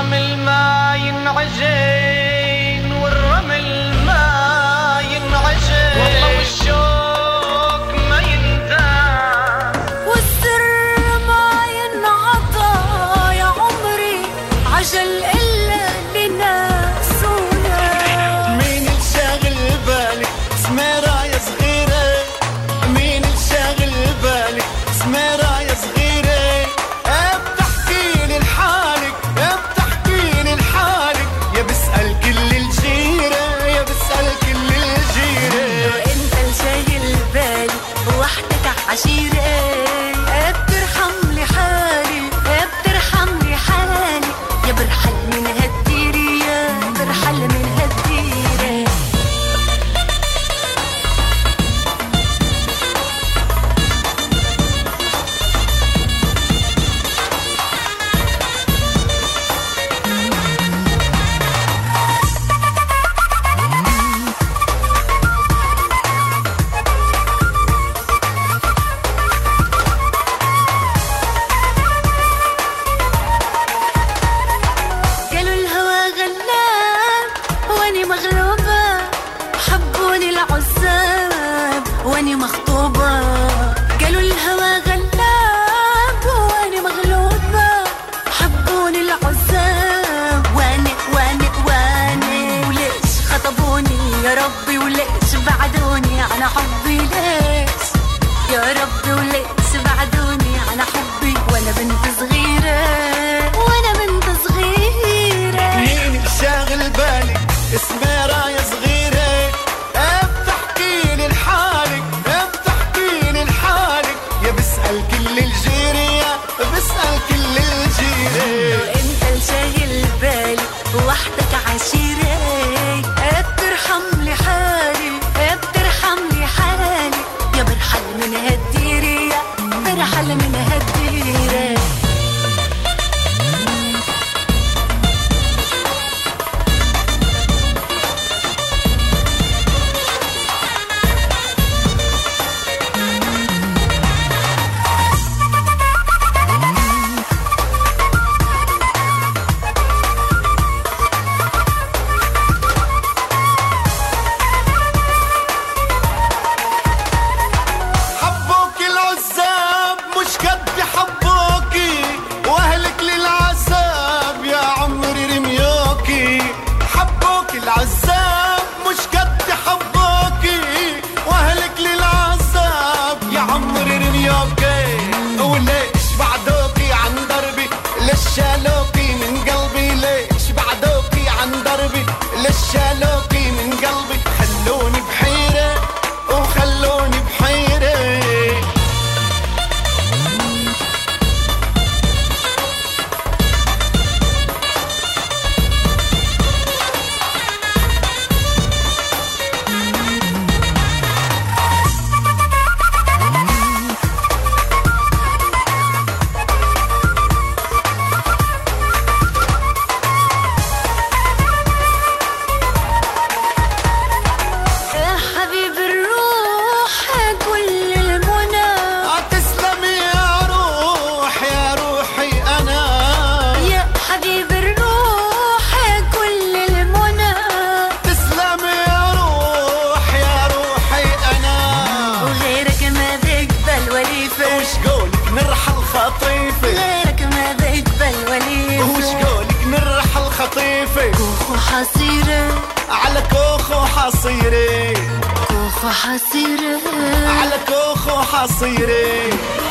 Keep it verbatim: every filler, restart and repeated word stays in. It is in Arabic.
الرمل ما ينعجن والرمل ما ينعجن والله والشوق ما ينداس والسر ما ينعطى يا عمري عجل إلا لناس وناس. مين الشاغل بالك سميرة يا صغيرة؟ مين الشاغل بالك سميرة يا صغيرة؟ بتحكيلي لحالك بتحكيلي لحالك يا بسأل كل الجيرة يا بسأل كل الجيرة. انت الشاغل بالي وحدك عشيرة بترحم لي حالي بترحم لي حالي يا برحل من هالديرة يا برحل من هالديرة. قالوا الهوى غلاب واني مغلوبة حبوني العزاب واني مخطوبة. قالوا الهوى غلاب واني مغلوبة حبوني العزاب واني واني واني وليش خطبوني يا ربي وليش بعدوني عن حبي ليش يا ربي وليش بعدوني عن حبي وانا بنت صغيرة وانا بنت صغيرة. مين الشاغل بالك سميرة يا صغيرة؟ بتحكيلي لحالك بتحكيلي لحالك يا بسأل كل الجيرة يا بسأل كل الجيرة. انت الشاغل بالي وحدك عشيرة بترحم لي حالي بترحم لي حالي يا برحل من هالديرة يا برحل من هالديرة. حبوك العزاب مش قد حبوكي واهلك للعذاب يا عمري رميوكي. حبوك العزاب مش قد حبوكي واهلك للعذاب يا عمري رميوكي. وليش بعدوكي عن دربي ليش شالوكي من قلبي ليش بعدوكي عن دربي ليش شالوكي من قلبي. خلوني بحيرة وخلوني بحيرة. يا حبيب الروح كل المنى تسلمي يا روح يا روحي أنا. يا حبيب الروح كل المنى تسلمي يا روح يا روحي أنا. وغيرك ما بيقبل وليفة وش قولك نرحل خطيفة غيرك ما بيقبل وليفة وش قولك نرحل خطيفة. كوخ حصيرة على كوخ وحصيرة كوخ حصيرة على كوخ وحصيرة.